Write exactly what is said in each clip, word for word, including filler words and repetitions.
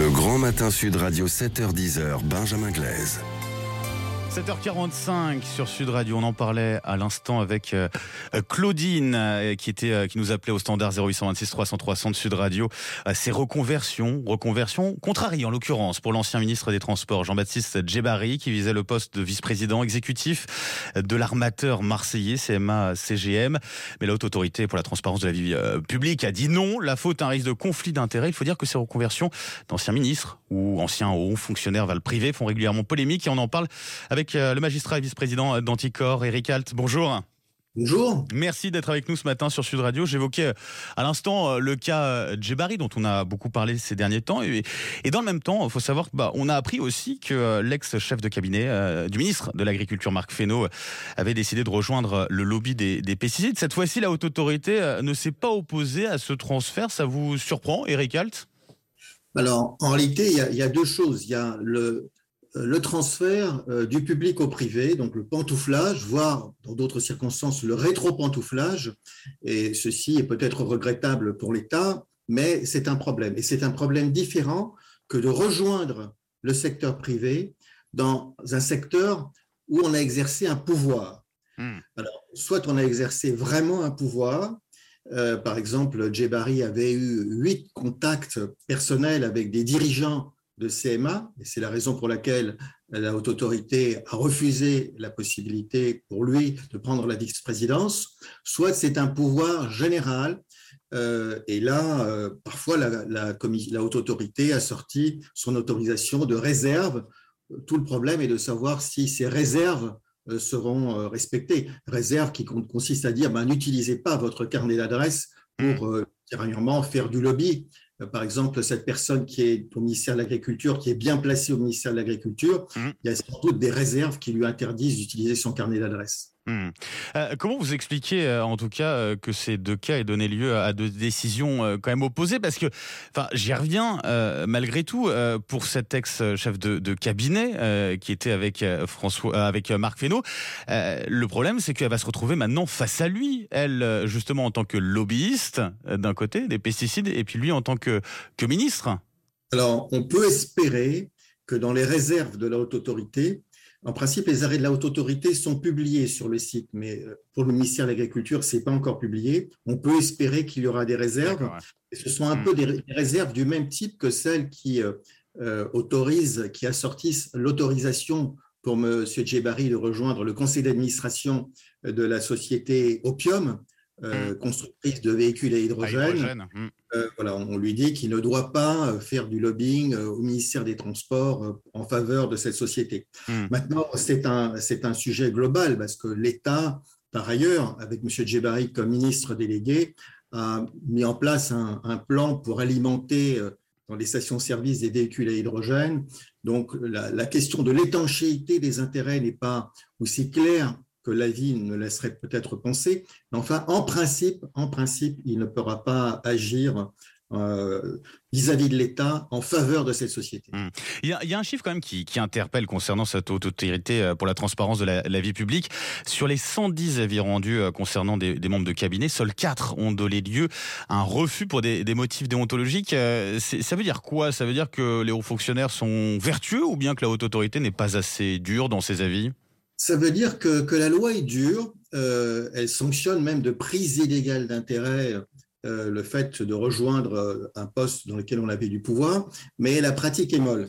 Le Grand Matin Sud Radio, sept heures dix, Benjamin Glaise. sept heures quarante-cinq sur Sud Radio. On en parlait à l'instant avec euh, Claudine euh, qui était euh, qui nous appelait au standard zéro huit deux six trois cents trois cents de Sud Radio. Euh, ces reconversions, reconversions contrariées en l'occurrence pour l'ancien ministre des Transports Jean-Baptiste Djebbari qui visait le poste de vice-président exécutif de l'armateur marseillais C M A C G M. Mais la Haute Autorité pour la transparence de la vie euh, publique a dit non. La faute à un risque de conflit d'intérêts. Il faut dire que ces reconversions d'anciens ministres ou anciens hauts fonctionnaires vers le privé font régulièrement polémique et on en parle avec le magistrat et vice-président d'Anticor, Eric Alt. Bonjour. Bonjour. Merci d'être avec nous ce matin sur Sud Radio. J'évoquais à l'instant le cas Djebbari dont on a beaucoup parlé ces derniers temps. Et, et dans le même temps, il faut savoir qu'on bah, a appris aussi que l'ex-chef de cabinet euh, du ministre de l'Agriculture, Marc Fesneau, avait décidé de rejoindre le lobby des, des pesticides. Cette fois-ci, la Haute Autorité ne s'est pas opposée à ce transfert. Ça vous surprend, Eric Alt ? Alors, en réalité, il y, a, il y a deux choses. Il y a le... le transfert euh, du public au privé, donc le pantouflage, voire dans d'autres circonstances le rétro-pantouflage, et ceci est peut-être regrettable pour l'État, mais c'est un problème. Et c'est un problème différent que de rejoindre le secteur privé dans un secteur où on a exercé un pouvoir. Mmh. Alors, soit on a exercé vraiment un pouvoir, euh, par exemple, Djebbari avait eu huit contacts personnels avec des dirigeants de C M A, et c'est la raison pour laquelle la Haute Autorité a refusé la possibilité pour lui de prendre la vice-présidence, soit c'est un pouvoir général, euh, et là, euh, parfois la, la, la Haute Autorité a sorti son autorisation de réserve. Tout le problème est de savoir si ces réserves euh, seront euh, respectées. Réserve qui consiste à dire, ben, n'utilisez pas votre carnet d'adresse pour euh, dernièrement faire du lobby. Par exemple, cette personne qui est au ministère de l'Agriculture, qui est bien placée au ministère de l'Agriculture, mmh. il y a sans doute des réserves qui lui interdisent d'utiliser son carnet d'adresse. Mmh. Euh, comment vous expliquez, euh, en tout cas, euh, que ces deux cas aient donné lieu à deux décisions euh, quand même opposées ? Parce que, enfin, j'y reviens, euh, malgré tout, euh, pour cet ex-chef de, de cabinet euh, qui était avec euh, François, euh, avec Marc Fesneau, euh, le problème, c'est qu'elle va se retrouver maintenant face à lui, elle, justement, en tant que lobbyiste, euh, d'un côté, des pesticides, et puis lui en tant que, que ministre. Alors, on peut espérer que dans les réserves de la Haute Autorité, en principe, les arrêts de la Haute Autorité sont publiés sur le site, mais pour le ministère de l'Agriculture, ce n'est pas encore publié. On peut espérer qu'il y aura des réserves. Et ce sont un mmh. peu des réserves du même type que celles qui euh, autorisent, qui assortissent l'autorisation pour M. Djebbari de rejoindre le conseil d'administration de la société Opium, euh, mmh. constructrice de véhicules à hydrogène. À hydrogène. Mmh. Euh, voilà, on lui dit qu'il ne doit pas faire du lobbying au ministère des Transports en faveur de cette société. Mmh. Maintenant, c'est un, c'est un sujet global parce que l'État, par ailleurs, avec M. Djebbari comme ministre délégué, a mis en place un, un plan pour alimenter dans les stations-service des véhicules à hydrogène. Donc, la, la question de l'étanchéité des intérêts n'est pas aussi claire que l'avis ne laisserait peut-être penser, mais enfin, en principe, en principe, il ne pourra pas agir euh, vis-à-vis de l'État en faveur de cette société. Mmh. Il, y a, il y a un chiffre quand même qui, qui interpelle concernant cette Haute Autorité pour la transparence de la, la vie publique. Sur les cent dix avis rendus concernant des, des membres de cabinet, seuls quatre ont donné lieu à un refus pour des, des motifs déontologiques. C'est, ça veut dire quoi ? Ça veut dire que les hauts fonctionnaires sont vertueux ou bien que la Haute Autorité n'est pas assez dure dans ses avis ? Ça veut dire que, que la loi est dure, euh, elle sanctionne même de prise illégale d'intérêt euh, le fait de rejoindre un poste dans lequel on avait du pouvoir, mais la pratique est molle.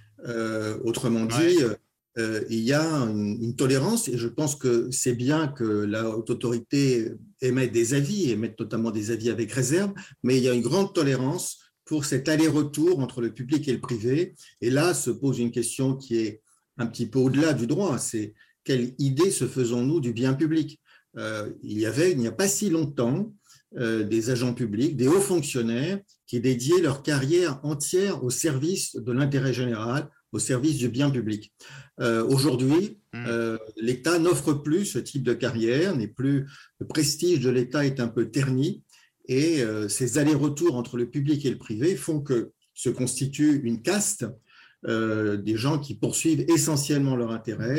Euh, autrement dit, ouais. euh, il y a une, une tolérance, et je pense que c'est bien que la Haute Autorité émette des avis, émette notamment des avis avec réserve, mais il y a une grande tolérance pour cet aller-retour entre le public et le privé, et là se pose une question qui est un petit peu au-delà du droit, c'est quelle idée se faisons-nous du bien public ? euh, Il y avait, il n'y a pas si longtemps, euh, des agents publics, des hauts fonctionnaires qui dédiaient leur carrière entière au service de l'intérêt général, au service du bien public. Euh, aujourd'hui, mmh. euh, l'État n'offre plus ce type de carrière, n'est plus, le prestige de l'État est un peu terni, et euh, ces allers-retours entre le public et le privé font que se constitue une caste, euh, des gens qui poursuivent essentiellement leur intérêt.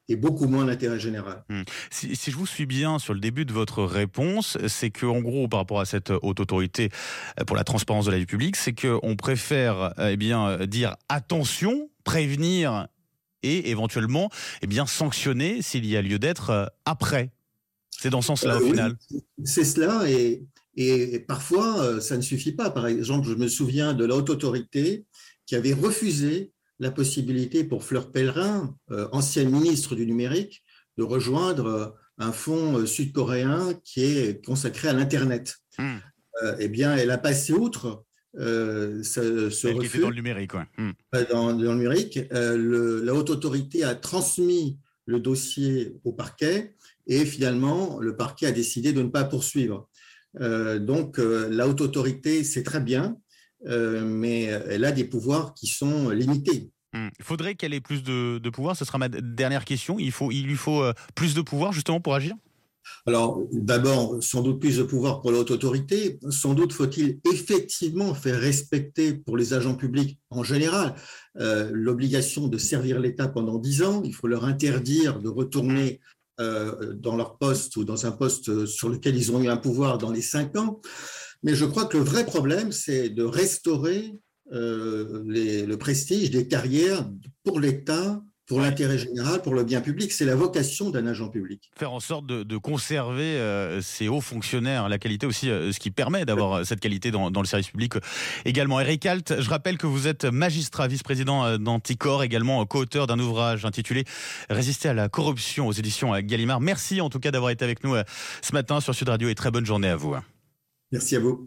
et beaucoup moins l'intérêt général. Mmh. Si, si je vous suis bien sur le début de votre réponse, c'est que en gros, par rapport à cette haute autorité pour la transparence de la vie publique, c'est qu'on préfère eh bien dire attention, prévenir et éventuellement eh bien sanctionner s'il y a lieu d'être après. C'est dans ce sens-là, euh, au oui, final. C'est cela, et, et parfois, ça ne suffit pas. Par exemple, je me souviens de la haute autorité qui avait refusé la possibilité pour Fleur Pellerin, euh, ancienne ministre du numérique, de rejoindre un fonds sud-coréen qui est consacré à l'Internet. Mmh. Euh, eh bien, elle a passé outre euh, ce, ce elle refus. Qui était dans le numérique, ouais. Mmh. Dans, dans le numérique, euh, le, la haute autorité a transmis le dossier au parquet et finalement, le parquet a décidé de ne pas poursuivre. Euh, donc, euh, la haute autorité, c'est très bien, euh, mais elle a des pouvoirs qui sont limités. Il faudrait qu'elle ait plus de, de pouvoir. Ce sera ma dernière question. Il, faut, il lui faut euh, plus de pouvoir justement pour agir ? Alors, d'abord, sans doute plus de pouvoir pour la haute autorité. Sans doute faut-il effectivement faire respecter pour les agents publics en général euh, l'obligation de servir l'État pendant dix ans. Il faut leur interdire de retourner euh, dans leur poste ou dans un poste sur lequel ils ont eu un pouvoir dans les cinq ans. Mais je crois que le vrai problème, c'est de restaurer euh, les, le prestige des carrières pour l'État, pour l'intérêt général, pour le bien public. C'est la vocation d'un agent public. Faire en sorte de, de conserver euh, ces hauts fonctionnaires, la qualité aussi, euh, ce qui permet d'avoir cette qualité dans, dans le service public euh, également. Eric Alt, je rappelle que vous êtes magistrat, vice-président d'Anticor, également co-auteur d'un ouvrage intitulé « Résister à la corruption » aux éditions Gallimard. Merci en tout cas d'avoir été avec nous euh, ce matin sur Sud Radio et très bonne journée à vous. Merci à vous.